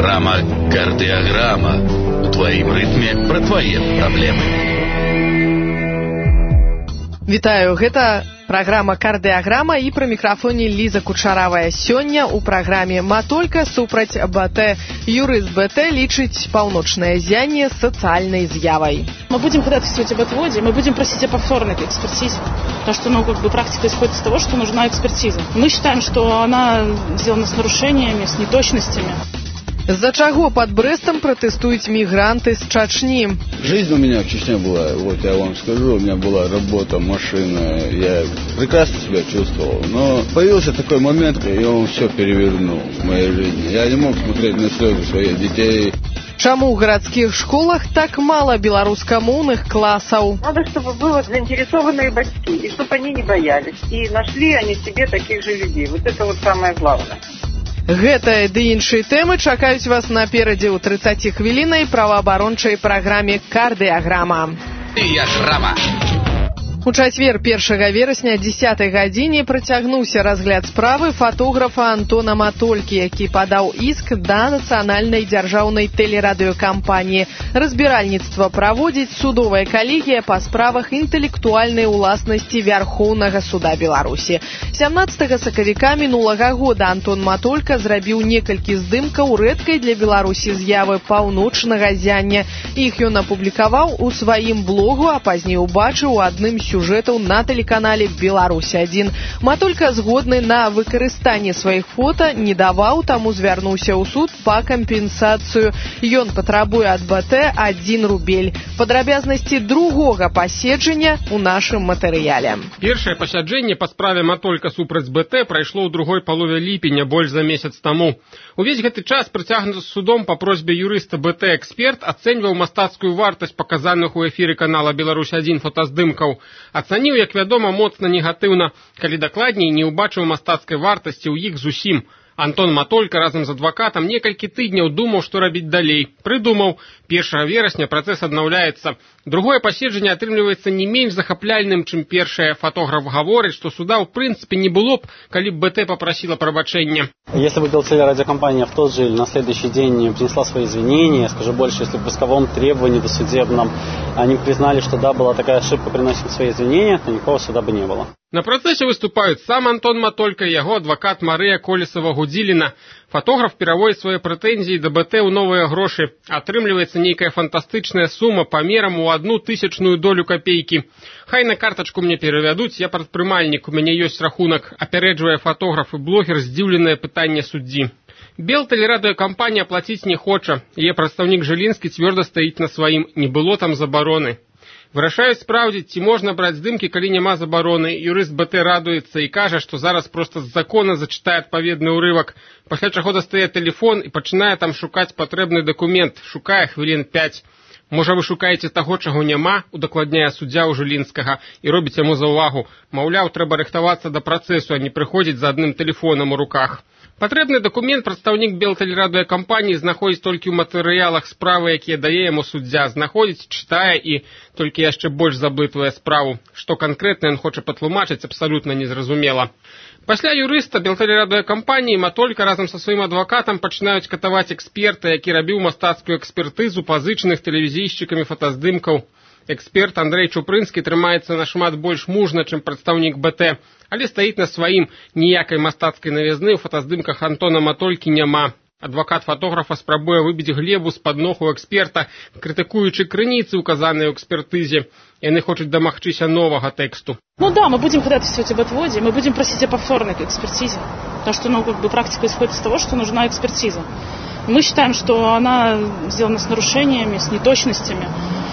Программа «Кардиограмма». У твоим ритме про твои проблемы. Вітаю, гэта праграма «Кардыаграма» і пры мікрафоне Ліза Кучаравая. Сёння ў праграме «Матолька супраць БТ». Юрыст БТ лічыць паўночнае зянне сацыяльнай з'явай. Мы будем ходатайствовать об отводе, мы будем просить о повторной экспертизе. Потому что практика исходит из того, что нужна экспертиза. Мы считаем, что она сделана с нарушениями, с неточностями. З-за чаго под Брестом протестуют мигранты с Чечни? Жизнь у меня в Чечне была, вот я вам скажу, у меня была работа, машина, я прекрасно себя чувствовал. Но появился такой момент, и он все перевернул в моей жизни. Я не мог смотреть на слезы своих детей. Чему в городских школах так мало белорусскомовных классов? Надо, чтобы были заинтересованные батьки, и чтобы они не боялись. И нашли они себе таких же людей. Вот это вот самое главное. Гэтая ды іншыя тэмы чакаюць вас наперадзе ў 30 хвілінай праваабарончай праграме «Кардыаграма». У чацвер 1 верасня 10 гадзіне працягнуўся разгляд справы фотографа Антона Матолькі, які падаў іск да нацыянальнай дзяржаўнай тэлерадыёкампаніі. Разбіральніцтва праводзіць судовая калегія па справах інтэлектуальнай уласнасці Вярхоўнага суда Беларусі. 17 сакавіка мінулага года Антон Матолька зрабіў некалькі здымкаў рэдкай для Беларусі з'явы паўночнага зяння. Іх ён апублікаваў у сваім блогу, а пазней убачыў у адным сюжэтаў на тэлеканале «Беларусь-1». Матолька згодны на выкарыстанне сваіх фота не даваў, таму звярнуўся ў суд па кампенсацыю. Ён патрабуе ад БТ 1 рубель. Падрабязнасці другога паседжання ў нашым матэрыяле. Першае пасяджэнне па справе Матолька супраць БТ прайшло ў другой палове ліпеня, больш за месяц таму. Увесь гэты час прыцягнуты судом па просьбе юрыста БТ эксперт ацэньваў мастацкую вартасць паказаных у эфіры канала «Беларусь-1» фотаздымкаў. Ацаніў, як вядома, моцна негатыўна, калі дакладней не ўбачыў мастацкай вартасці ў іх зусім. Антон Матолька разам з адвакатам некалькі тыдняў думаў, што рабіць далей. Прыдумаў, 1 верасня працэс аднаўляецца. Другое паседжанне атрымліваецца не менш захапляльным, чым першае. Фотограф гаворыць, што суда ў прынцыпе не было б, калі б БТ попросила прабачэння. Если бы телерадиокомпания в тот же или на следующий день принесла свои извинения, скажу больше, если бы в исковом требовании досудебном они признали, что да, была такая ошибка, приносим свои извинения, то никакого суда бы не было. На працэсе выступаюць сам Антон Матолька і яго адвакат Марыя Колесава-Гудзіліна. Фотограф пераводзіць свае прэтэнзіі да БТ ў новыя грошы. Атрымліваецца нейкая фантастычная сума памерам у 1/1000 долю капейкі. Хай на картачку мне перавядуць, я прадпрымальнік, у мяне ёсць рахунак, апярэджвае фотограф і блогер здзіўленае пытанне суддзі. Белтэлерадыёкампанія плаціць не хоча. Яе прадстаўнік Жылінскі цвёрда стаіць на сваім, не было там забароны. Вырашаюць спраўдзіць, ці можна браць здымкі, калі няма забароны. Юрыст БТ радуецца і кажа, што зараз проста з закона зачытае адпаведны ўрывак, пасля чаго дастае тэлефон і пачынае там шукаць патрэбны дакумент, шукае хвілін 5. Можа, вы шукаеце таго, чаго няма, удакладняе суддзя ў Жылінскага, і робіць яму заўвагу. Маўляў, трэба рыхтавацца да працэсу, а не прыходзіць за адным тэлефонам у руках. Патрэбны дакумент прадстаўнік Белтэлерадыёкампаніі знаходзіць толькі ў матэрыялах справы, якія дае яму суддзя, знаходзіць, чытае і толькі яшчэ больш заблытвае справу. Што канкрэтна ён хоча патлумачыць, абсалютна незразумела. Пасля юрыста Белтэлерадыёкампаніі Матолька разам са сваім адвакатам пачынаюць катаваць эксперта, які рабіў мастацкую экспертызу пазычаных тэлевізійшчыкамі фотаздымкаў. Эксперт Андрэй Чупрынскі трымаецца нашмат больш мужна, чым прадстаўнік БТ, але стаіць на сваім, ніякай мастацкай навязны ў фотаздымках Антона Матолькі няма. Адвакат фотографа спрабуе выбіць глебу з-пад ног у эксперта, крытыкуючы крыніцы, указаныя ў экспертызе. Яны хочуць дамагчыся новага тэксту. Ну да, мы будем ходатайствовать об отводе, мы будем просить о повторной экспертизе. Потому что практика исходит из того, что нужна экспертиза. Мы считаем, что она сделана с нарушениями, с неточностями.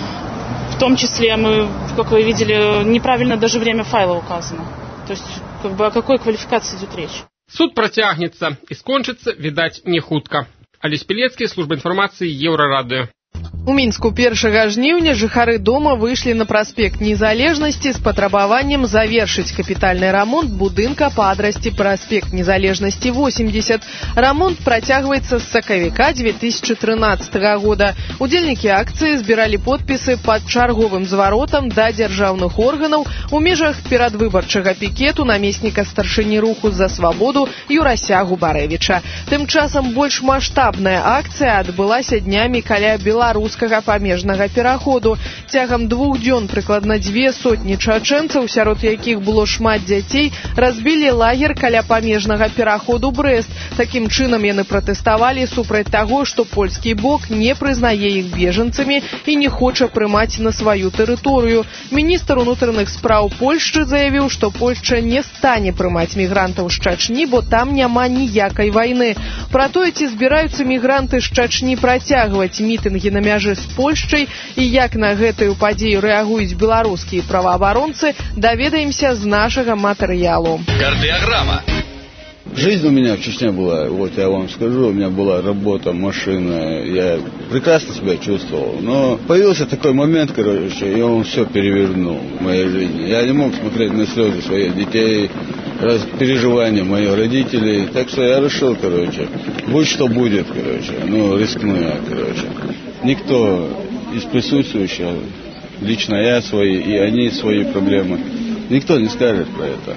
В том числе мы, как вы видели, неправильно даже время файла указано. То есть, о какой квалификации идет речь? Суд працягнецца і скончыцца, відаць, не хутка. Алесь Пілецкі, служба інфармацыі, Еўрарадыё. У Мінску 1 жніўня жыхары дома выйшлі на праспект Незалежнасці з патрабаваннем завершыць капітальны рамонт будынка па адрасці праспект Незалежнасці 80. Рамонт працягваецца з сакавіка 2013 года. Удзельнікі акцыі збіралі подпісы пад чарговым зваротам да дзяржаўных органаў у межах перадвыбарчага пікету намесніка старшыні руху за свабоду Юрася Губарэвіча. Тым часам больш маштабная акцыя адбылася днямі каля беларускага памежнага пераходу. Цягам 2 дзён прыкладна 200 чачэнцаў, сярод якіх было шмат дзяцей, разбілі лагер каля памежнага пераходу Брэст. Такім чынам яны пратэставалі супраць таго, што польскі бок не прызнае іх бежанцамі і не хоча прымаць на сваю тэрыторыю. Міністр унутраных спраў Польшчы заявіў, што Польшча не стане прымаць мігрантаў з Чачні, бо там няма ніякай вайны. Пра тое, ці збіраюцца мігранты з Чачні працягваць мітынгі на мяжы з Польшчай і як на гэтую падзею рэагуюць беларускія праваабаронцы, даведаемся з нашага матэрыялу. Кардиограмма. Жизнь у меня в Чечне была, вот я вам скажу, у меня была работа, машина, я прекрасно себя чувствовал. Но появился такой момент, и он все перевернул в моей жизни. Я не мог смотреть на слезы своих детей, переживания моих родителей. Так что я решил, будь что будет, рискну я, Никто из присутствующих, лично я свои, и они свои проблемы, никто не скажет про это.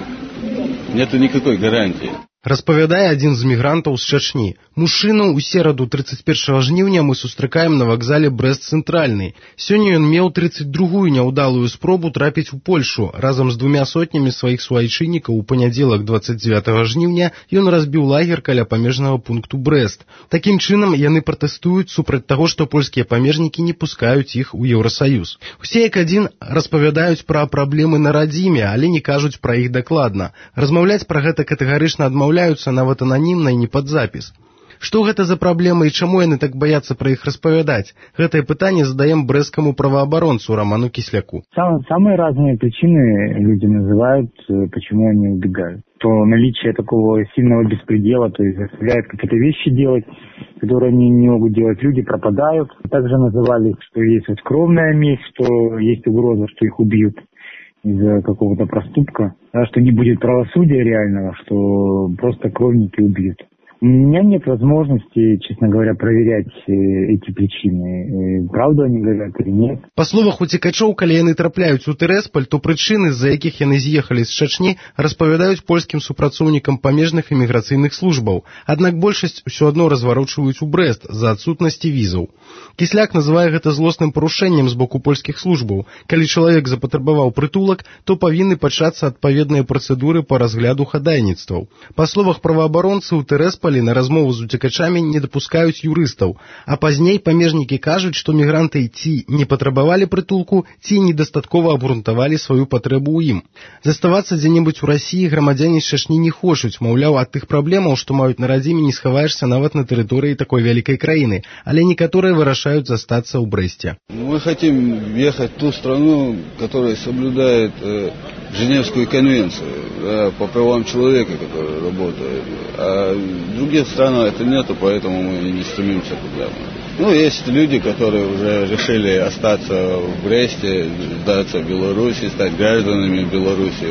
Нету никакой гарантии. Распавядае адзін з мігрантаў з Чачні. Мужчыну ў сераду 31 жніўня мы сустракаем на вакзале Брэст-Цэнтральны. Сёння ён меў 32-ю няўдалую спробу трапіць у Польшу. Разам з 2 сотнямі сваіх суайчыннікаў у панядзелак 29 жніўня ён разбіў лагер каля памежнага пункту Брэст. Такім чынам яны пратэстуюць супраць таго, што польскія памежнікі не пускаюць іх у Еўрасаюз. Усе як адзін распавядаюць пра праблемы на радзіме, але не кажуць пра іх дакладна. Размаўляць пра гэта катэгарычна адмаўляюцца нават ананімна і не пад запіс. Што гэта за праблемы і чаму яны так баяцца пра іх распавядаць? Гэтае пытанне задаем брэсцкаму праваабаронцу Роману Кисляку. Самые разные причины люди называют, почему они убегают. То наличие такого сильного беспредела, то есть заставляют какие-то вещи делать, которые они не могут делать, люди пропадают. Также называли, что есть кровная месть, что есть угроза, что их убьют из-за какого-то проступка, что не будет правосудия реального, что просто кровники убьют. У меня нет возможности, честно говоря, проверять эти причины. Правду они говорят или нет. Па словах уцекачоў, калі яны трапляюць у Тэрэсполь, то прычыны, з-за якіх яны з'ехалі з Чачні, распавядаюць польскім супрацоўнікам памежных іміграцыйных службаў. Аднак большасць усё адно разварочваюць у Брэст з-за адсутнасці візаў. Кісляк называе гэта злосным парушэннем з боку польскіх службаў. Калі чалавек запатрабаваў прытулак, то павінны пачацца адпаведныя працэдуры па разгляду хадайніцтваў. Па словах праваабаронцы, у Тэрэсполі на размову з уцекачамі не дапускаюць юрыстаў, а пазней памежнікі кажуць, што мігранты ці не патрабавалі прытулку, ці недастаткова абгрунтавалі сваю патрэбу ў ім. Заставацца дзе-небудзь у Расіі грамадзяне з Чачні не хочуць, маўляў, ад тых праблемаў, што маюць на радзіме, не схаваешся нават на тэрыторыі такой вялікай краіны, але некаторыя вырашаюць застацца ў Брэсце. Мы хотим ехать в ту страну, которая соблюдает Женевскую конвенцию по правам человека, которая работает. А в других странах это нету, поэтому мы не стремимся туда. Есть люди, которые уже решили остаться в Бресте, сдаться в Беларуси, стать гражданами Беларуси.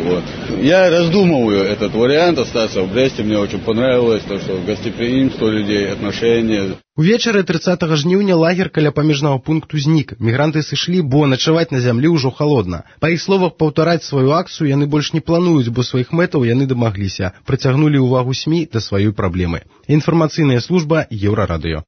Я раздумываю этот вариант остаться в Бресте. Мне очень понравилось то, что гостеприимство людей, отношения. Увечары 30 жніўня лагер каля памежнага пункту знік. Мігранты сышлі, бо начаваць на зямлі ўжо халодна. Па іх словах, паўтараць сваю акцыю яны больш не плануюць, бо сваіх мэтаў яны дамагліся. Прыцягнулі ўвагу СМІ да сваёй праблемы. Інфармацыйная служба Еўрарадыё.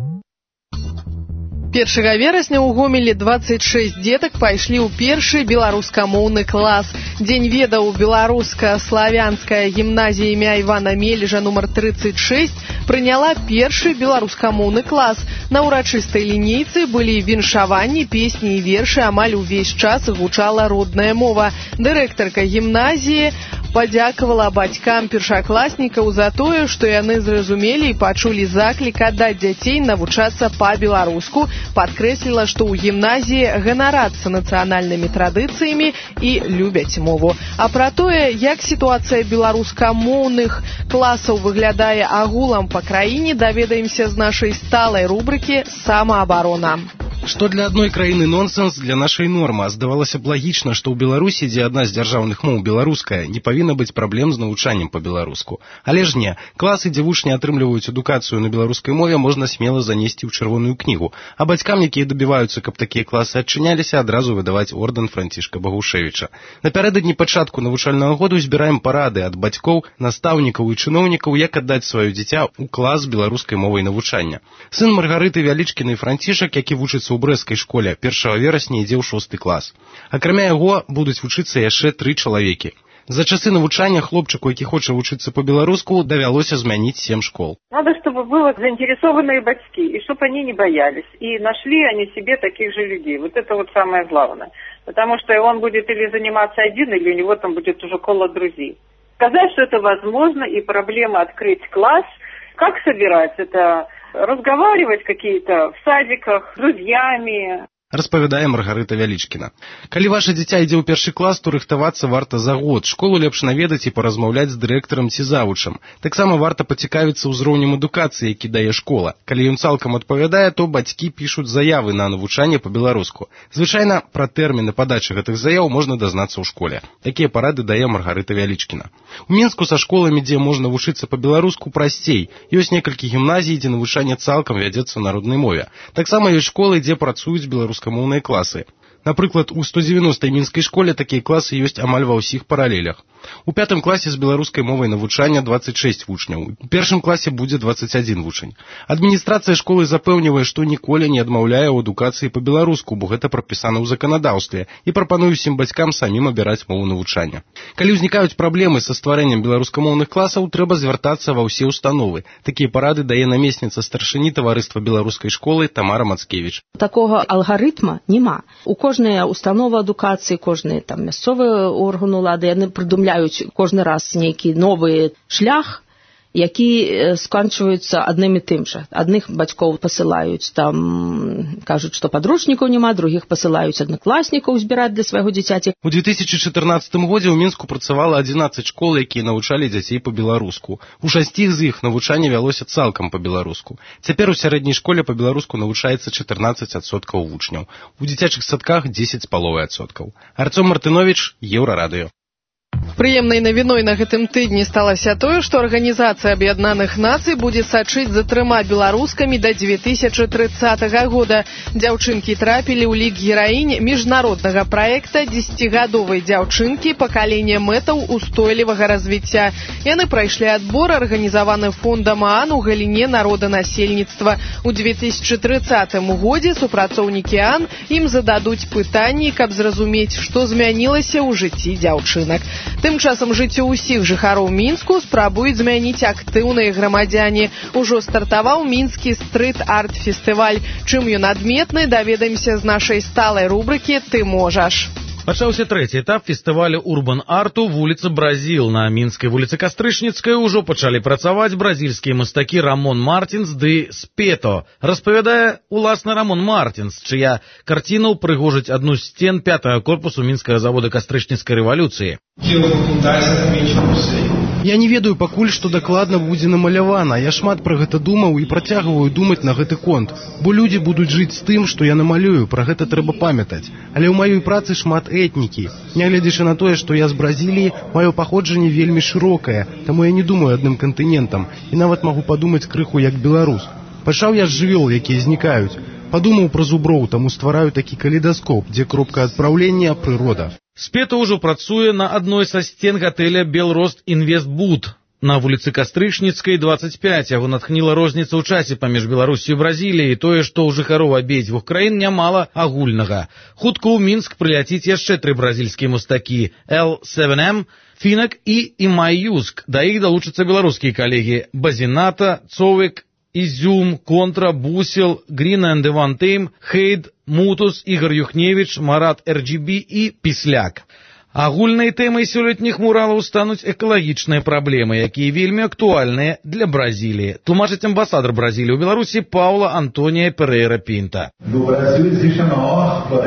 1 верасня ў Гомелі 26 дзетак пайшлі ў першы беларускамоўны клас. Дзень ведаў беларуска-славянская гімназія імя Івана Мележа нумар 36 прыняла першы беларускамоўны клас. На ўрачыстай лінейцы былі віншаванні, песні і вершы, амаль увесь час гучала родная мова. Дырэктарка гімназіі падзякавала бацькам першакласнікаў за тое, што яны зразумелі і пачулі заклік аддаць дзяцей навучацца па-беларуску, падкрэсліла, што ў гімназіі ганарацца нацыянальнымі традыцыямі і любяць мову. А пра тое, як сітуацыя беларускамоўных класаў выглядае агулам па краіне, даведаемся з нашай сталай рубрыкі «Самаабарона». Што для адной краіны нонсенс, для нашай норма. Здавалася б лагічна, што ў Беларусі, дзе адна з дзяржаўных моў беларуская, не павінна быць праблем з навучаннем па-беларуску. Але ж не. Класы, дзе вучні атрымліваюць адукацыю на беларускай мове, можна смела занесці ў чырвоную кнігу. А бацькам, якія дабіваюцца, каб такія класы адчыняліся, адразу выдаваць ордэн Францішка Багушевіча. Напярэдадні пачатку навучальнага году збіраем парады ад бацькоў, настаўнікаў і чыноўнікаў, як аддаць сваё дзіця ў клас беларускай мовай навучання. Сын Маргарыты Вялічкінай Францішак, які вучыцца ў брэсцкай школе, 1 верасня ідзе ў 6 клас. Акрамя яго будуць вучыцца яшчэ 3 чалавекі. За часы навучання хлопчыку, які хоча вучыцца по-беларуску, давялося змяніць 7 школ. Надо, чтобы были заинтересованные батьки, и чтобы они не боялись. И нашли они себе таких же людей. Вот это вот самое главное. Потому что он будет или заниматься один, или у него там будет уже коло друзей. Сказать, что это возможно, и проблема открыть класс. Как собирать это? Разговаривать какие-то в садиках с друзьями. Распавядае Маргарыта Вялічкіна. Калі ваша дзіця ідзе ў 1 клас, то рыхтавацца варта за год. Школу лепш наведаць і паразмаўляць з дырэктарам ці завучам. Таксама варта пацікавіцца ўзроўнем адукацыі, які дае школа. Калі ён цалкам адпавядае, то бацькі пішуць заявы на навучанне па-беларуску. Звычайна пра тэрміны падачы гэтых заяў можна дазнацца ў школе. Такія парады дае Маргарыта Вялічкіна. У Мінску са школамі, дзе можна вучыцца па-беларуску, прасцей. Ёсць некалькі гімназій, дзе навучанне цалкам вядзецца на роднай мове. Таксама ёсць школы, дзе працуюць беларускамоўныя класы. Напрыклад, у 190-й мінскай школе такія класы ёсць амаль ва ўсіх паралелях. У 5 класе з беларускай мовай навучання 26 вучняў. У 1 класе будзе 21 вучань. Адміністрацыя школы запэўнівае, што ніколі не адмаўляе ў адукацыі па-беларуску, бо гэта прапісана ў заканадаўстве, і прапануе ўсім бацькам самім абіраць мову навучання. Калі ўзнікаюць праблемы са стварэннем беларускамоўных класаў, трэба звяртацца ва ўсе установы. Такія парады дае намесніца старшыні таварыства беларускай школы Тамара Мацкевіч. Такога алгарытма няма. У кожнай установы адукацыі, кожны там мясцовы орган улады, яны прыдумляюць кожны раз нейкі новы шлях, які сканчваюцца адным і тым жа. Адных бацькоў пасылаюць, там кажуць, што падручнікаў няма, другіх пасылаюць аднакласнікаў збіраць для свайго дзіцяці. У 2014 годзе ў Мінску працавала 11 школ, якія навучалі дзяцей па-беларуску. У 6 з іх навучанне вялося цалкам па-беларуску. Цяпер у сярэдняй школе па-беларуску навучаецца 14% вучняў. У дзіцячых садках 10,5%. Арцём Мартыновіч, Еўрарадыё. Прыемнай навіной на гэтым тыдні сталася тое, што Арганізацыя Аб'яднаных Нацый будзе сачыць за 3 беларускамі да 2030 года. Дзяўчынкі трапілі ў лік гераінь міжнароднага праекта 10-гадовай дзяўчынкі пакалення мэтаў устойлівага развіцця. Яны прайшлі адбор, арганізаваны фондам ААН у галіне народанасельніцтва. У 2030 годзе супрацоўнікі ААН ім зададуць пытанні, каб зразумець, што змянілася ў жыцці дзяўчынак. Тым часам жыццё ўсіх жыхароў Мінску спрабуюць змяніць актыўныя грамадзяне. Ужо стартаваў мінскі стрыт-арт-фестываль. Чым ён адметны, даведаемся з нашай сталай рубрыкі «Ты можаш». Пачаўся 3-й этап фестывалю урбан-арту вуліца Бразіл. На мінскай вуліцы Кастрычніцкай ужо пачалі працаваць бразільскія мастакі Рамон Мартинс ды Спето. Распавядае уласна Рамон Мартинс, чыя карціна ўпрыгожыць адну з сцен 5-го корпусу мінскага завода Кастрычніцкай рэвалюцыі. Я не ведаю пакуль, што дакладна будзе намалявана. Я шмат пра гэта думаў і працягваю думаць на гэты конт. Бо людзі будуць жыць з тым, што я намалюю, пра гэта трэба памятаць. Але ў маёй працы шмат этнікі. Нягледзячы на тое, што я з Бразіліі, маё паходжанне вельмі шырокае, таму я не думаю адным кантынентам і нават магу падумаць крыху як беларус. Пачаў я з жывёл, якія знікаюць. Падумаў пра зуброў, таму ствараю такі калейдаскоп, дзе кропка адпраўлення – прырода. Спета ўжо працуе на адной са сцен гатэля «Белрост Інвестбуд» на вуліцы Кастрычніцкай, 25. Яго натхніла розніца ў часе паміж Беларусю і Бразіліяй, тое, што ў жыхароў абедзвюх краін нямала агульнага. Хутка ў Мінск прыляціць яшчэ 3 бразільскія мастакі L7M, Фінак і Имай-Юск. Да іх далучацца беларускія калегі Базіната, Цовек, Изюм, Контра, Бусел, Грин энд Иван Тейм, Хейд, Мутус, Ігор Юхневіч, Марат РГБ і Післяк. Агульнай тэмай сёлетніх муралаў стануць экалагічныя праблемы, якія вельмі актуальныя для Бразіліі. Тлумачыць амбасадар Бразіліі ў Беларусі Паула Антония Перейра Пинта.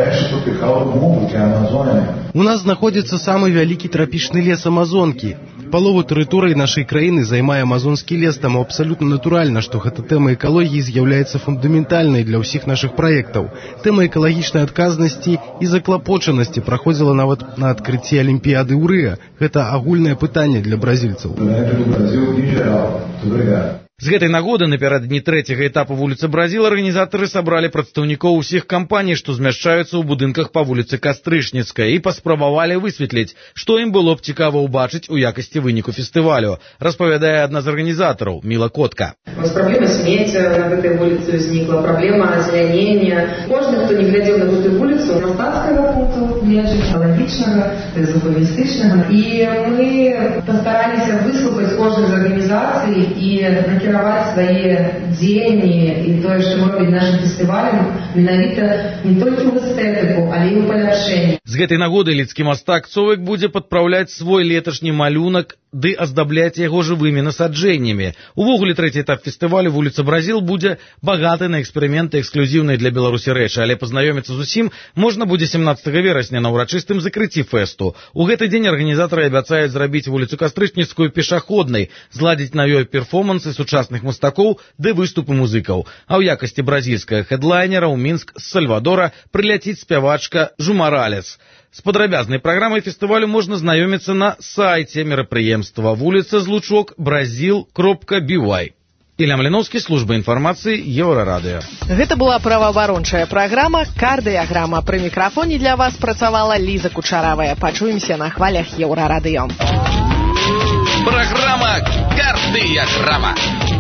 У нас знаходзіцца самы вялікі трапічны лес Амазонкі. Палову тэрыторыі нашай краіны займае амазонскі лес, таму абсалютна натуральна, што гэта тэма экалогіі з'яўляецца фундаментальнай для ўсіх нашых праектаў. Тэма экалагічнай адказнасці і заклапочанасці праходзіла нават на адкрыцці Алімпіяды ў Рыа. Гэта агульнае пытанне для бразільцаў. З гэтай нагоды напярэдадні трэцяга этапу вуліцы Бразіл арганізатары сабралі прадстаўнікоў усіх кампаній, што змяшчаюцца ў будынках па вуліцы Кастрычніцкай, і паспрабавалі высветліць, што ім было б цікава ўбачыць у якасці выніку фестывалю, распавядае адна з арганізатараў Міла Котка. Праблема смецця на гэтай вуліцы ўзнікла, праблема азелянення. Кожны, хто не глядзеў на гэтую вуліцу, мастацкага пункту гледжання, экалагічнага, урбаністычнага. І мы пастараліся выслухаць кожную з арганізацый і накіраваць свае дзеянні і тое, што робіць нашым фестывалем, менавіта не толькі ў эстэтыку, але і ў паляпшэнні. З гэтай нагоды лідскі мастак Цовык будзе падпраўляць свой леташні малюнак ды аздабляць яго жывымі насаджэннямі. Увогуле трэці этап фестывалю вуліца Бразіл будзе багаты на эксперыменты эксклюзіўнай для Беларусі рэчы, але пазнаёміцца з усім можна будзе 17 верасня на ўрачыстым закрыцці фэсту. У гэты дзень арганізатары абяцаюць зрабіць вуліцу Кастрычніцкую пешаходнай, зладзіць на ёй перформансы сучасных мастакоў ды выступы музыкаў. А ў якасці бразільскага хедлайнера ў Мінск з Сальвадора прыляціць спявачка Жумаралес. З падрабязнай праграмай фестывалю можна знаёміцца на сайце мерапрыемства вуліца Злучок бразил.by. Ілля Маліноўскі, служба інфармацыі, Еўрарадыё. Гэта была праваабарончая праграма «Кардыяграма». Пры мікрафоне для вас працавала Ліза Кучаравая. Пачуемся на хвалях Еўрарадыё. Программа «Кардыяграма».